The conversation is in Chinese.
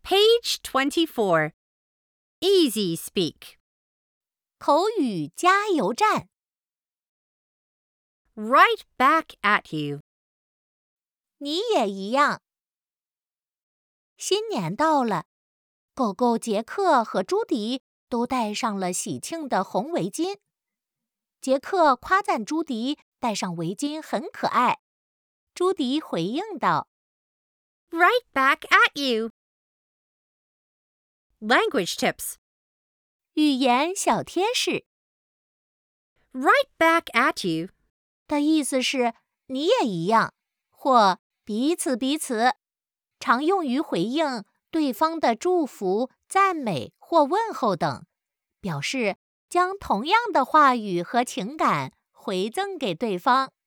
Page 24. Easy speak. 口语加油站。 Right back at you. 你也一样。新年到了，狗狗杰克和朱迪都戴上了喜庆的红围巾。杰克夸赞朱迪戴上围巾很可爱，朱迪回应道 Right back at you. Language tips. 语言小贴士 Right back at you. 的意思是你也一样，或彼此，常用于回应对方的祝福、赞美或问候等，表示将同样的话语和情感回赠给对方。